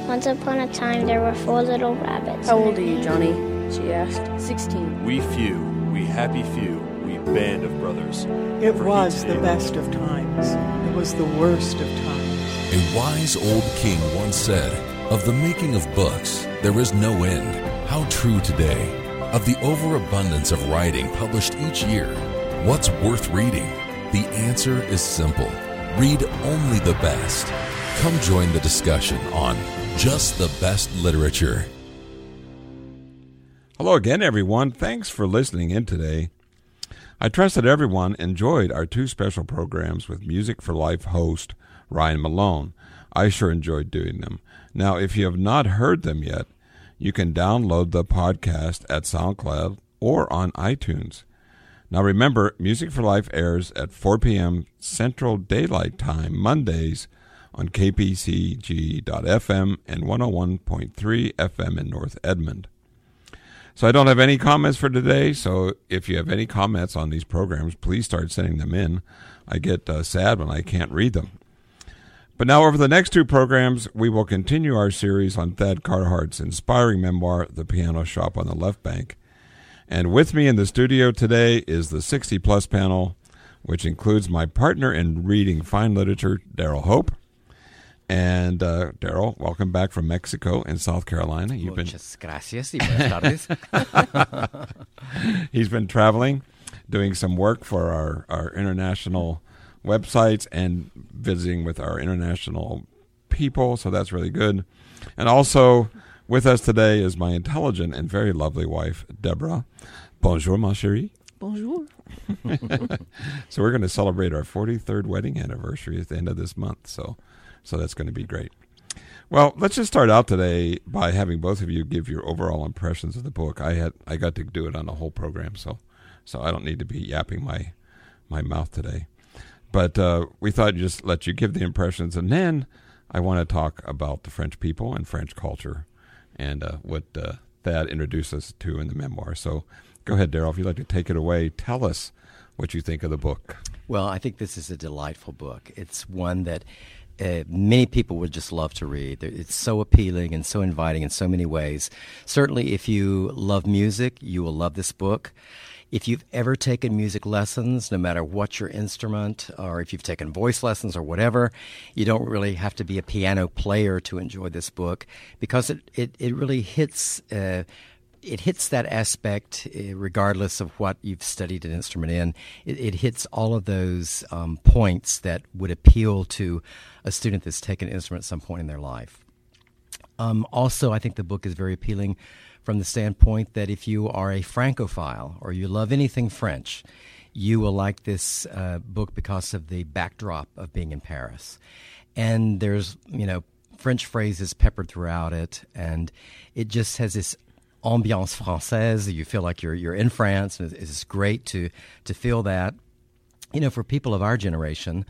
Once upon a time, there were 4 little rabbits. How old are you, Johnny? She asked. 16. We few, we happy few, we band of brothers. It was the best of times. It was the worst of times. A wise old king once said, "Of the making of books, there is no end." How true today. Of the overabundance of writing published each year, what's worth reading? The answer is simple. Read only the best. Come join the discussion on Just the Best Literature. Hello again, everyone. Thanks for listening in today. I trust that everyone enjoyed our 2 special programs with Music for Life host Ryan Malone. I sure enjoyed doing them. Now, if you have not heard them yet, you can download the podcast at SoundCloud or on iTunes. Now remember, Music for Life airs at 4 p.m. Central Daylight Time, Mondays on KPCG.FM and 101.3 FM in North Edmond. So I don't have any comments for today, so if you have any comments on these programs, please start sending them in. I get sad when I can't read them. But now over the next 2 programs, we will continue our series on Thad Carhart's inspiring memoir, The Piano Shop on the Left Bank. And with me in the studio today is the 60-plus panel, which includes my partner in reading fine literature, Daryl And Daryl, welcome back from Mexico and South Carolina. Muchas gracias y buenas tardes. He's been traveling, doing some work for our international websites and visiting with our international people, so that's really good. And also with us today is my intelligent and very lovely wife, Deborah. Bonjour, ma chérie. Bonjour. So we're going to celebrate our 43rd wedding anniversary at the end of this month, so that's going to be great. Well, let's just start out today by having both of you give your overall impressions of the book. I got to do it on the whole program, so I don't need to be yapping my mouth today. But we thought I'd just let you give the impressions, and then I want to talk about the French people and French culture and what Thad introduced us to in the memoir. So go ahead, Daryl, if you'd like to take it away. Tell us what you think of the book. Well, I think this is a delightful book. It's one that many people would just love to read. It's so appealing and so inviting in so many ways. Certainly, if you love music, you will love this book. If you've ever taken music lessons, no matter what your instrument, or if you've taken voice lessons or whatever, you don't really have to be a piano player to enjoy this book, because it really hits it hits that aspect regardless of what you've studied an instrument in. It hits all of those points that would appeal to a student that's taken an instrument at some point in their life. Also, I think the book is very appealing from the standpoint that if you are a Francophile or you love anything French, you will like this book because of the backdrop of being in Paris. And there's, French phrases peppered throughout it, and it just has this ambiance française. You feel like you're in France, and it's great to feel that. For people of our generation,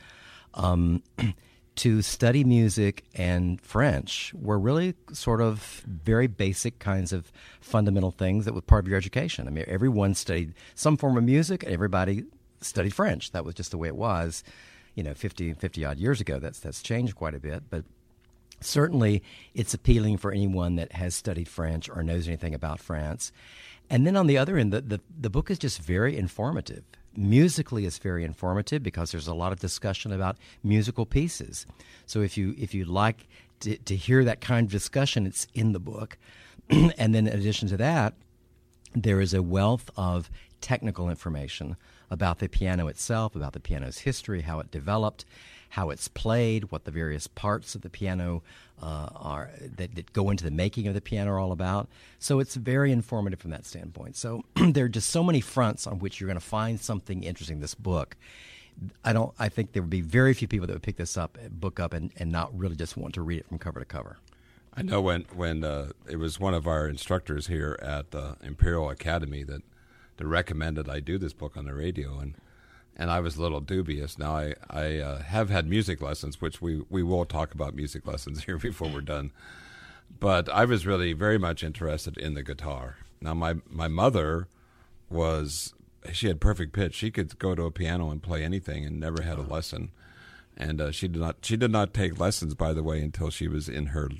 to study music and French were really sort of very basic kinds of fundamental things that were part of your education. I mean, everyone studied some form of music, and everybody studied French. That was just the way it was, 50-odd years ago. That's changed quite a bit, but certainly it's appealing for anyone that has studied French or knows anything about France. And then on the other end, the book is just very informative. Musically, it's very informative because there's a lot of discussion about musical pieces. So if you like to hear that kind of discussion, it's in the book. And then in addition to that, there is a wealth of technical information about the piano itself, about the piano's history, how it developed, how it's played, what the various parts of the piano are that go into the making of the piano are all about. So it's very informative from that standpoint. So there are just so many fronts on which you're going to find something interesting in this book. I think there would be very few people that would pick this book up and not really just want to read it from cover to cover. I know when it was one of our instructors here at the Imperial Academy that recommended I do this book on the radio, and I was a little dubious. Now, I have had music lessons, which we will talk about music lessons here before we're done. But I was really very much interested in the guitar. Now, my mother she had perfect pitch. She could go to a piano and play anything and never had a lesson. And she did not take lessons, by the way, until she was in her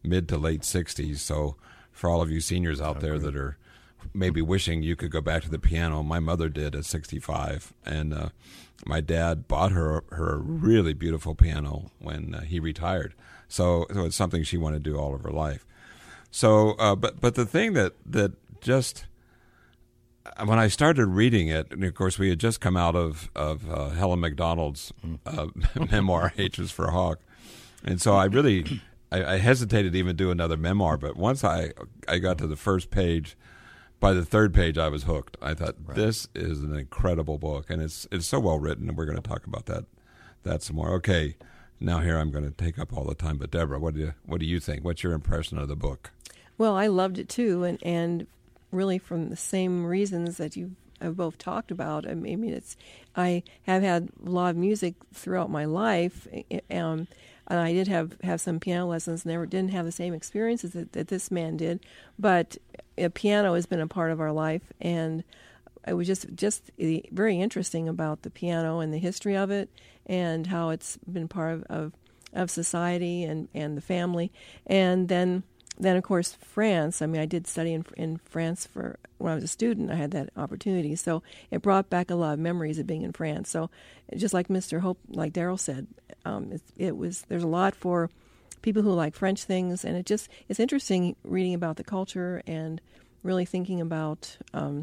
mid to late 60s. So for all of you seniors out there that are maybe wishing you could go back to the piano, my mother did at 65, and my dad bought her a really beautiful piano when he retired. So it's something she wanted to do all of her life. So, but the thing that just when I started reading it, and of course we had just come out of Helen MacDonald's memoir, H is for Hawk, and so I really I hesitated to even do another memoir. But once I got to the first page, by the third page I was hooked. I thought this is an incredible book, and it's so well written, and we're going to talk about that some more. Okay, now here I'm going to take up all the time. But Deborah, what do you think? What's your impression of the book? Well, I loved it too, and really from the same reasons that you have both talked about. I mean, I have had a lot of music throughout my life, and I did have some piano lessons. Didn't have the same experiences that this man did, but piano has been a part of our life, and it was just very interesting about the piano and the history of it, and how it's been part of society and the family, and then of course France. I mean, I did study in France when I was a student. I had that opportunity, so it brought back a lot of memories of being in France. So just like Mr. Hope, like Daryl said, there's a lot for people who like French things, and it's interesting reading about the culture and really thinking about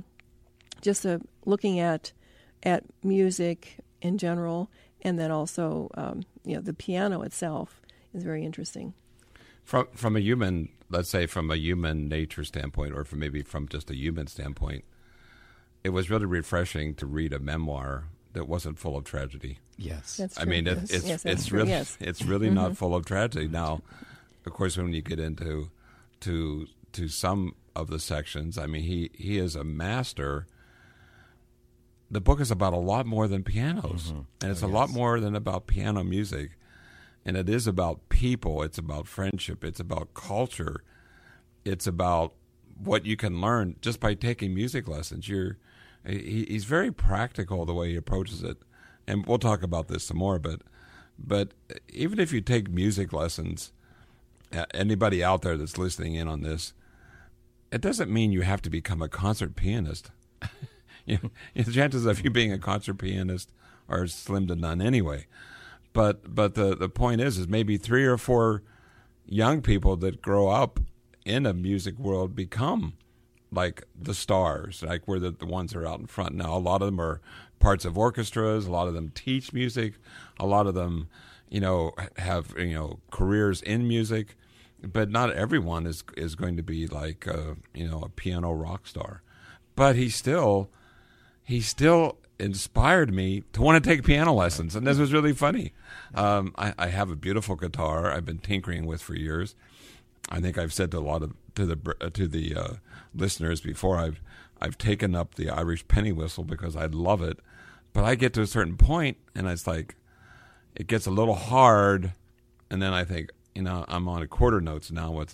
looking at music in general, and then also the piano itself is very interesting. From a human, let's say from a human nature standpoint, or from just a human standpoint, it was really refreshing to read a memoir that wasn't full of tragedy. Yes, that's true. I mean, it's really not full of tragedy. Now, of course, when you get into to some of the sections, I mean, he is a master. The book is about a lot more than pianos, and it's a lot more than about piano music. And it is about people. It's about friendship. It's about culture. It's about what you can learn just by taking music lessons. He's very practical the way he approaches it, and we'll talk about this some more. But even if you take music lessons, anybody out there that's listening in on this, it doesn't mean you have to become a concert pianist. The chances of you being a concert pianist are slim to none anyway. But the point is maybe 3 or 4 young people that grow up in a music world become like the stars, like we're the ones that are out in front. Now, a lot of them are parts of orchestras. A lot of them teach music. A lot of them, have careers in music. But not everyone is going to be like a piano rock star. But he still inspired me to want to take piano lessons, and this was really funny. I have a beautiful guitar I've been tinkering with for years. I think I've said to the listeners before, I've taken up the Irish penny whistle because I love it, but I get to a certain point and it's like it gets a little hard, and then I think I'm on a quarter notes now with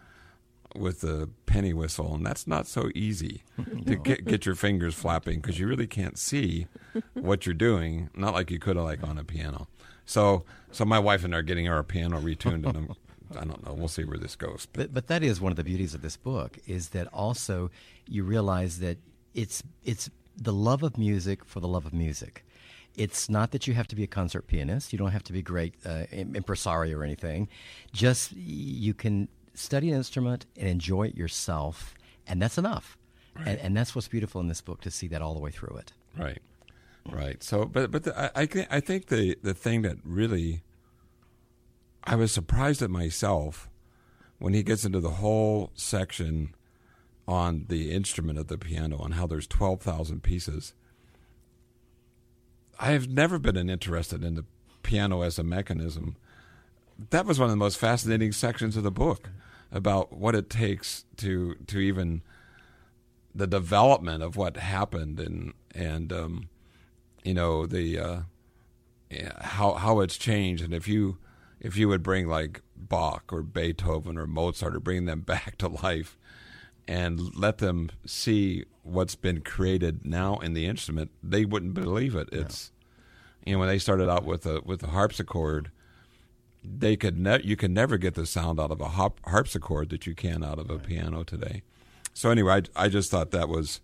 the penny whistle, and that's not so easy to get your fingers flapping because you really can't see what you're doing, not like you could like on a piano. So my wife and I are getting our piano retuned, and I don't know, we'll see where this goes. But that is one of the beauties of this book, is that also you realize that it's the love of music for the love of music. It's not that you have to be a concert pianist. You don't have to be great impresario or anything. Just you can study an instrument and enjoy it yourself, and that's enough. Right. And that's what's beautiful in this book, to see that all the way through it. Right. So, I think the thing that really, I was surprised at myself when he gets into the whole section on the instrument of the piano and how there's 12,000 pieces. I have never been interested in the piano as a mechanism. That was one of the most fascinating sections of the book, about what it takes to even the development of what happened and how it's changed, and if you would bring like Bach or Beethoven or Mozart, or bring them back to life and let them see what's been created now in the instrument, they wouldn't believe it. It's when they started out with the harpsichord, you can never get the sound out of a harpsichord that you can out of a piano today. So anyway, I just thought that was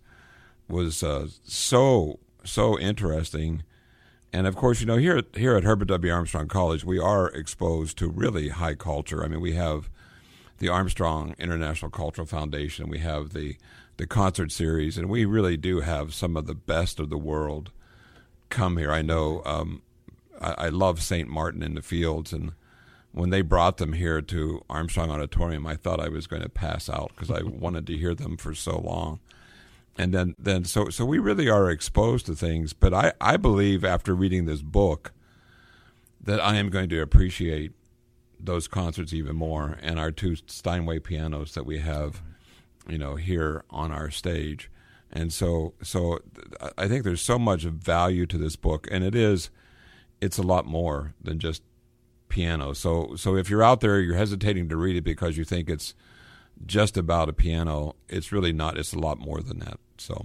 so interesting. And of course, here at Herbert W. Armstrong College, we are exposed to really high culture. I mean, we have the Armstrong International Cultural Foundation, we have the concert series, and we really do have some of the best of the world come here. I know I love St. Martin in the Fields, and when they brought them here to Armstrong Auditorium, I thought I was going to pass out because I wanted to hear them for so long. And then so we really are exposed to things. But I believe after reading this book that I am going to appreciate those concerts even more, and our two Steinway pianos that we have, here on our stage. And so I think there's so much value to this book, and it's a lot more than just piano. So if you're out there, you're hesitating to read it because you think it's just about a piano, it's really not. It's a lot more than that.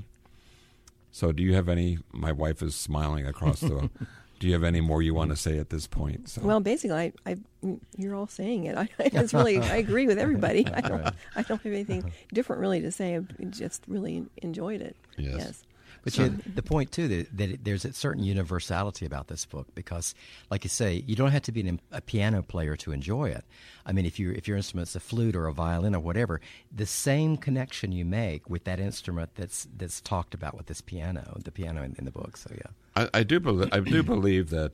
So do you have any? My wife is smiling across the. Do you have any more you want to say at this point? So. Well, basically, you're all saying it. I agree with everybody. I don't have anything different really to say. I just really enjoyed it. Yes. But the point, too, that there's a certain universality about this book because, like you say, you don't have to be a piano player to enjoy it. I mean, if your instrument's a flute or a violin or whatever, the same connection you make with that instrument that's talked about with this piano, the piano in the book. So, yeah. I do believe that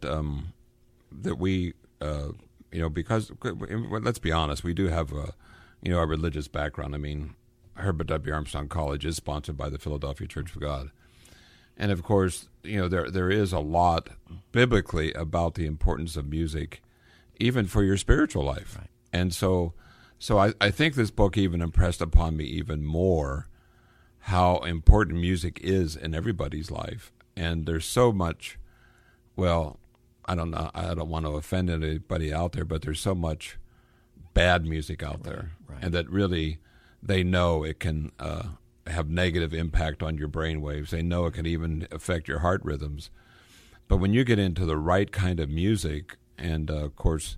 that we, because let's be honest, we do have a religious background. I mean, Herbert W. Armstrong College is sponsored by the Philadelphia Church of God. And of course, there is a lot biblically about the importance of music, even for your spiritual life. Right. And so I think this book even impressed upon me even more how important music is in everybody's life. And there's so much, well, I don't know, I don't want to offend anybody out there, but there's so much bad music out there, and that really they know it can have negative impact on your brain waves. They know it can even affect your heart rhythms. But when you get into the right kind of music, and of course,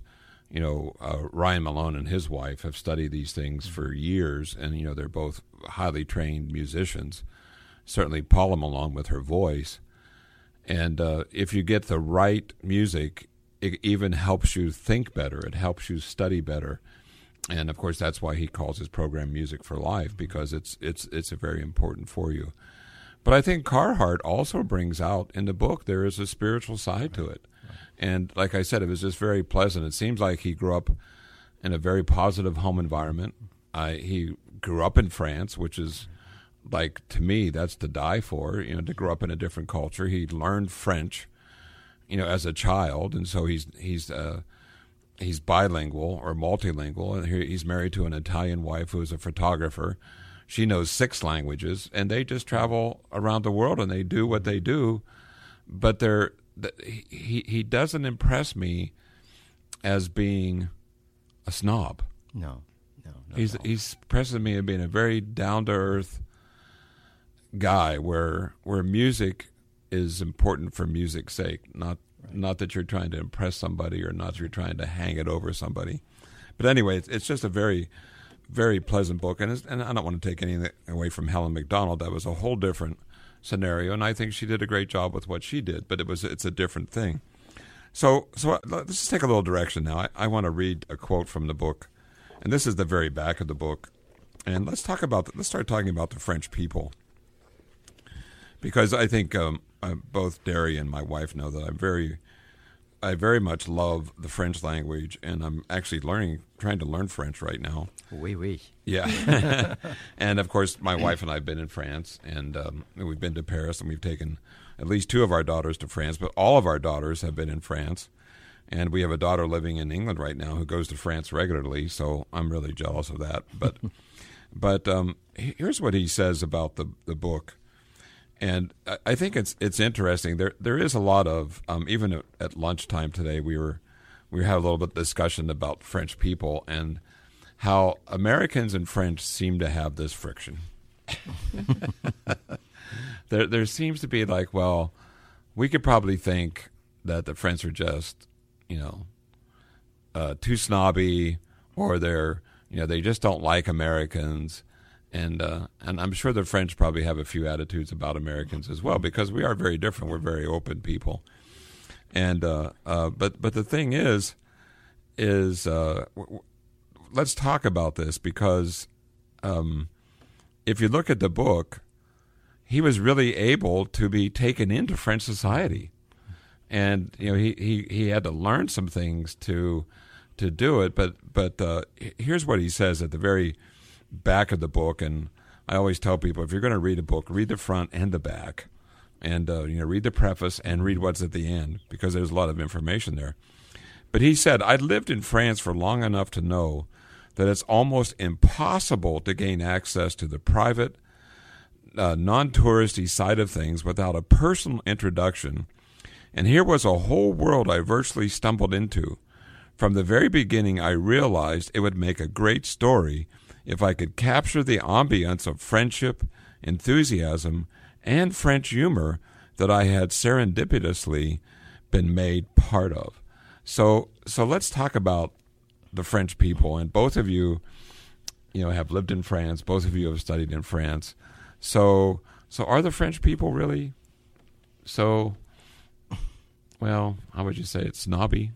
Ryan Malone and his wife have studied these things for years, and they're both highly trained musicians. Certainly Paula Malone with her voice. And if you get the right music, it even helps you think better. It helps you study better. And of course, that's why he calls his program Music for Life, because it's very important for you. But I think Carhart also brings out in the book there is a spiritual side to it. And like I said, it was just very pleasant. It seems like he grew up in a very positive home environment. He grew up in France, which is, like, to me, that's to die for, to grow up in a different culture. He learned French, as a child, and so he's bilingual or multilingual, and he's married to an Italian wife who is a photographer. She knows 6 languages, and they just travel around the world and they do what they do. But he doesn't impress me as being a snob. No. He's impressing me as being a very down to earth guy, where music is important for music's sake, not that you're trying to impress somebody or not that you're trying to hang it over somebody. But anyway, it's just a very, very pleasant book. And I don't want to take anything away from Helen McDonald. That was a whole different scenario, and I think she did a great job with what she did, but it's a different thing. So let's just take a little direction now. I want to read a quote from the book, and this is the very back of the book. And let's start talking about the French people, because I think both Derry and my wife know that I very much love the French language, and I'm actually trying to learn French right now. Oui. Yeah. And of course, my wife and I have been in France, and we've been to Paris, and we've taken at least 2 of our daughters to France, but all of our daughters have been in France. And we have a daughter living in England right now who goes to France regularly, so I'm really jealous of that. But here's what he says about the book. And I think it's interesting. There is a lot of even at lunchtime today we had a little bit of discussion about French people and how Americans and French seem to have this friction. There seems to be like, well, we could probably think that the French are just too snobby, or they just don't like Americans. And I'm sure the French probably have a few attitudes about Americans as well, because we are very different. We're very open people. And but the thing is let's talk about this, because if you look at the book, he was really able to be taken into French society, and he had to learn some things to do it. But here's what he says at the very back of the book, and I always tell people, if you're going to read a book, read the front and the back, and read the preface and read what's at the end, because there's a lot of information there. But he said, "I lived in France for long enough to know that it's almost impossible to gain access to the private, non-touristy side of things without a personal introduction, and here was a whole world I virtually stumbled into. From the very beginning, I realized it would make a great story if I could capture the ambience of friendship, enthusiasm, and French humor that I had serendipitously been made part of." So let's talk about the French people. And both of you, have lived in France. Both of you have studied in France. So are the French people really so, well, how would you say it, snobby?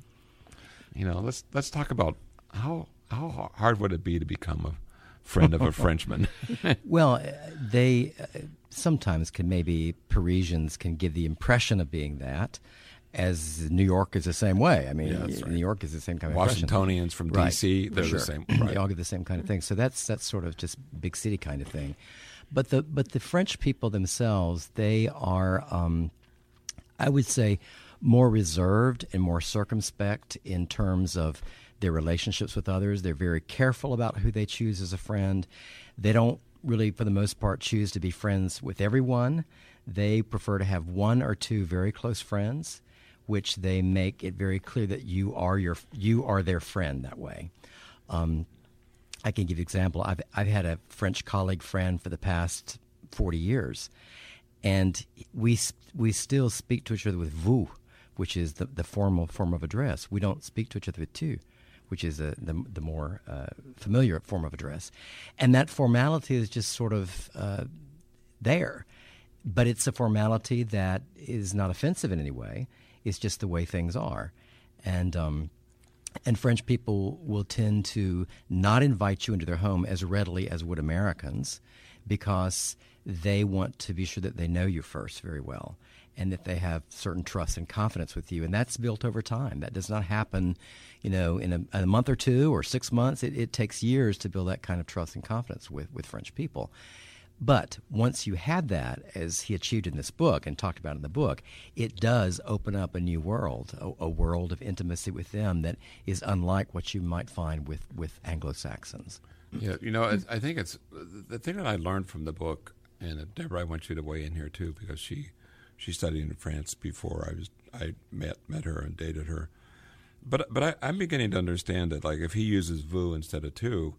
Let's talk about how hard would it be to become a friend of a Frenchman? Well, they sometimes Parisians can give the impression of being that, as New York is the same way. I mean, right. New York is the same kind of Washingtonians from D.C., right, they're sure. the same. Right. They all get the same kind of thing. So that's sort of just big city kind of thing. But the French people themselves, they are, I would say, more reserved and more circumspect in terms of their relationships with others. They're very careful about who they choose as a friend. They don't really, for the most part, choose to be friends with everyone. They prefer to have one or two very close friends, which they make it very clear that you are their friend that way. I can give you an example. I've had a French colleague friend for the past 40 years, and we still speak to each other with vous, which is the formal form of address. We don't speak to each other with tu, which is the more familiar form of address. And that formality is just sort of there. But it's a formality that is not offensive in any way. It's just the way things are. And French people will tend to not invite you into their home as readily as would Americans, because they want to be sure that they know you first very well, and that they have certain trust and confidence with you. And that's built over time. That does not happen, in a month or two or 6 months. It takes years to build that kind of trust and confidence with French people. But once you had that, as he achieved in this book and talked about in the book, it does open up a new world, a world of intimacy with them that is unlike what you might find with Anglo-Saxons. Yeah, I think it's the thing that I learned from the book, and Deborah, I want you to weigh in here too, because she studied in France before I met her and dated her. But I'm beginning to understand that, like, if he uses vous instead of tu,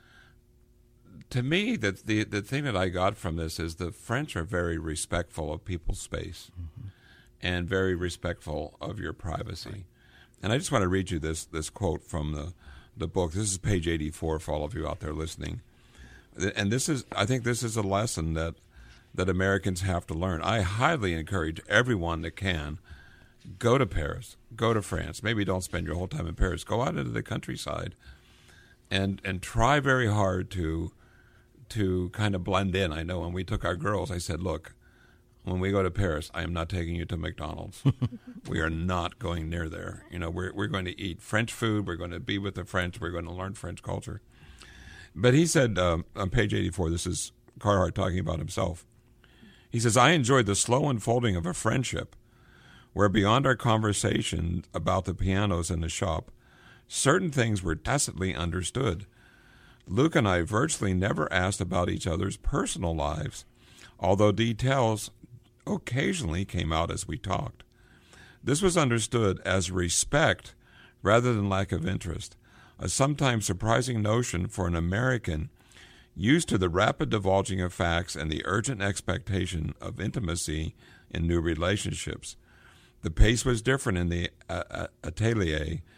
to me, the thing that I got from this is the French are very respectful of people's space, mm-hmm. and very respectful of your privacy. Right. And I just want to read you this quote from the book. This is page 84 for all of you out there listening. And I think this is a lesson that Americans have to learn. I highly encourage everyone that can, go to Paris, go to France. Maybe don't spend your whole time in Paris. Go out into the countryside and try very hard to kind of blend in. I know when we took our girls, I said, look, when we go to Paris, I am not taking you to McDonald's. We are not going near there. We're going to eat French food. We're going to be with the French. We're going to learn French culture. But he said on page 84, this is Carhart talking about himself. He says, I enjoyed the slow unfolding of a friendship where beyond our conversation about the pianos in the shop, certain things were tacitly understood. Luke and I virtually never asked about each other's personal lives, although details occasionally came out as we talked. This was understood as respect rather than lack of interest, a sometimes surprising notion for an American used to the rapid divulging of facts and the urgent expectation of intimacy in new relationships. The pace was different in the atelier,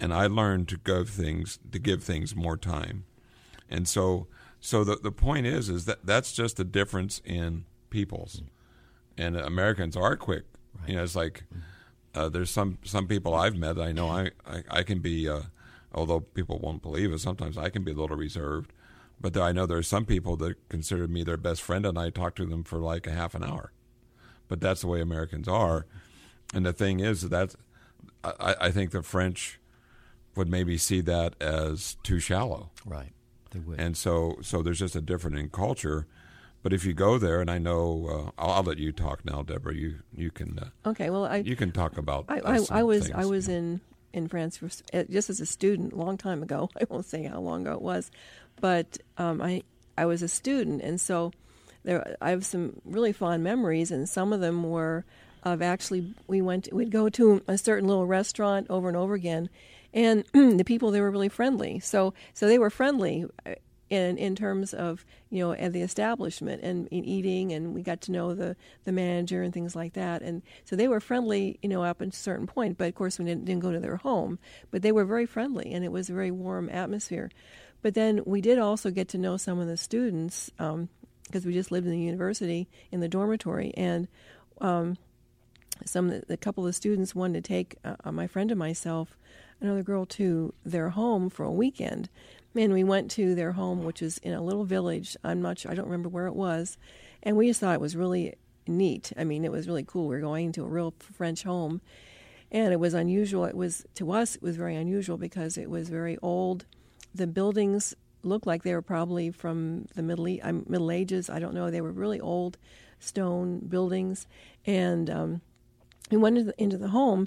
and I learned to give things more time. And so the point is that that's just a difference in peoples. And Americans are quick. Right. You know, it's like there's some people I've met that I know I can be, although people won't believe it, sometimes I can be a little reserved. But I know there are some people that consider me their best friend, and I talk to them for like a half an hour. But that's the way Americans are. And the thing is that I think the French would maybe see that as too shallow. Right. They would. And so there's just a difference in culture. But if you go there, and I know, I'll let you talk now, Deborah. You can. Okay. Well, you can talk about. I was in France just as a student a long time ago. I won't say how long ago it was, but I was a student, and so I have some really fond memories, and some of them were of actually we'd go to a certain little restaurant over and over again, and the people, they were really friendly. So they were friendly in terms of, at the establishment and in eating, and we got to know the manager and things like that. And so they were friendly, up to a certain point. But of course, we didn't go to their home. But they were very friendly, and it was a very warm atmosphere. But then we did also get to know some of the students because we just lived in the university in the dormitory, and a couple of the students wanted to take my friend and myself, another girl, to their home for a weekend. And we went to their home, which is in a little village. I don't remember where it was. And we just thought it was really neat. I mean, it was really cool. We were going to a real French home. And it was unusual. To us, it was very unusual because it was very old. The buildings looked like they were probably from the Middle Ages. I don't know. They were really old stone buildings. And we went into the home,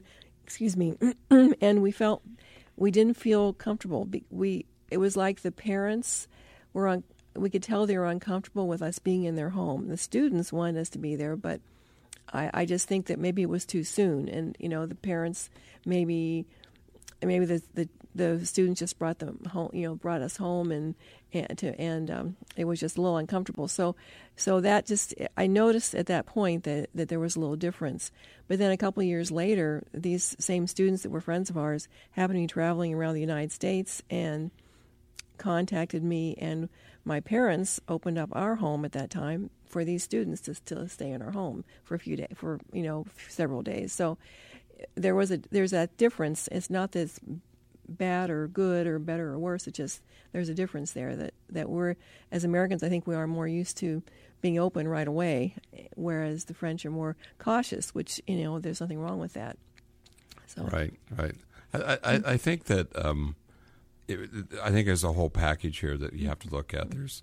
and we didn't feel comfortable. It was like the parents we could tell they were uncomfortable with us being in their home. The students wanted us to be there, but I just think that maybe it was too soon. And, the parents, maybe the students just brought them home, brought us home, and it was just a little uncomfortable. So that I noticed at that point that there was a little difference. But then a couple of years later, these same students that were friends of ours happened to be traveling around the United States and contacted me, and my parents opened up our home at that time for these students to stay in our home for a few days, for several days. So there's that difference. It's not this bad or good or better or worse. It's just there's a difference there that we're, as Americans, I think we are more used to being open right away, whereas the French are more cautious, which there's nothing wrong with that. So. Right. I think that I think there's a whole package here that you have to look at. There's,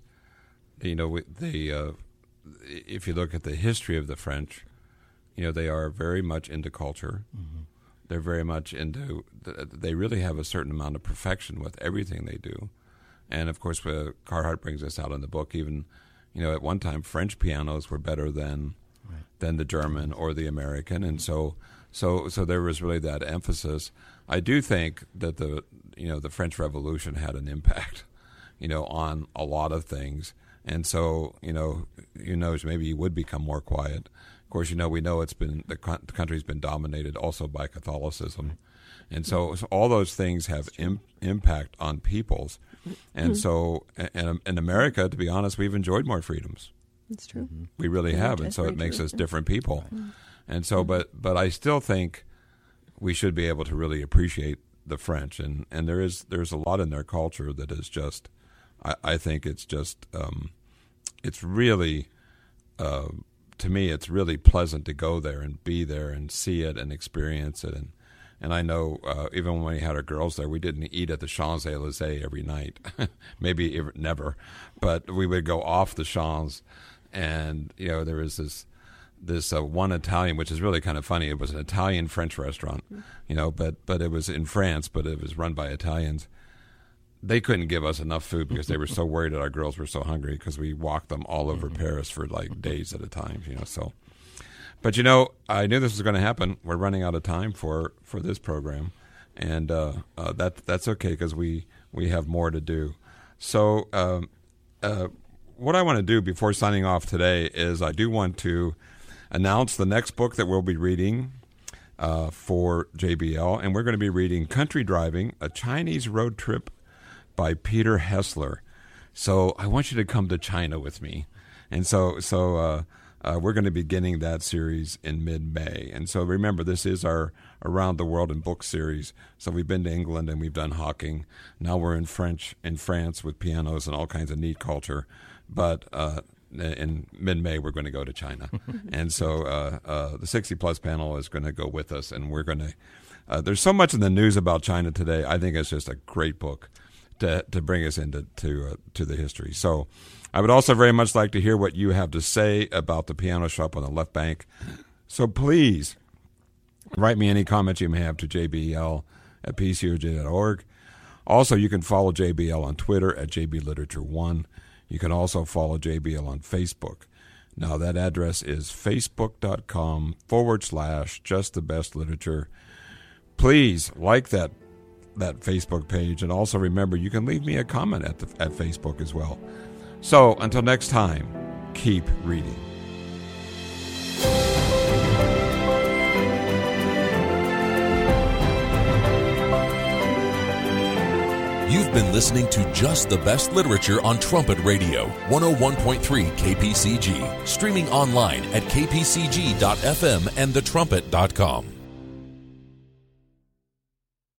if you look at the history of the French, they are very much into culture. Mm-hmm. They're very much into. They really have a certain amount of perfection with everything they do, and of course, Carhart brings this out in the book. Even, at one time, French pianos were better than the German or the American, and so there was really that emphasis. I do think that the French Revolution had an impact, on a lot of things, and so maybe you would become more quiet. Of course, we know it's been the country's been dominated also by Catholicism, and so all those things have impact on peoples, and so and in America, to be honest, we've enjoyed more freedoms. That's true. We really have, and so it makes us different people, and so but I still think we should be able to really appreciate the French, and there's a lot in their culture that is just, I think it's just it's really. To me, it's really pleasant to go there and be there and see it and experience it. And I know even when we had our girls there, we didn't eat at the Champs-Élysées every night, maybe never, but we would go off the Champs, and there was this one Italian, which is really kind of funny. It was an Italian-French restaurant, but it was in France, but it was run by Italians. They couldn't give us enough food because they were so worried that our girls were so hungry because we walked them all over Paris for like days at a time, so. But, I knew this was going to happen. We're running out of time for this program, and that's okay because we have more to do. So what I want to do before signing off today is I do want to announce the next book that we'll be reading. for JBL, and we're going to be reading Country Driving, A Chinese Road Trip by Peter Hessler. So I want you to come to China with me. And so we're going to be beginning that series in mid-May. And so remember, this is our Around the World in Book series. So we've been to England and we've done hawking. Now we're in France with pianos and all kinds of neat culture. But in mid-May, we're going to go to China. And so the 60-plus panel is going to go with us. And we're going to there's so much in the news about China today. I think it's just a great book to bring us into to the history. So I would also very much like to hear what you have to say about the piano shop on the left bank. So please write me any comments you may have to jbl@pcoj.org. Also, you can follow JBL on Twitter at JBLiterature1. You can also follow JBL on Facebook. Now, that address is facebook.com/justthebestliterature. Please like that Facebook page, and also remember you can leave me a comment at Facebook as well. So until next time, keep reading. You've been listening to Just the Best Literature on Trumpet Radio, 101.3 KPCG, streaming online at kpcg.fm and thetrumpet.com.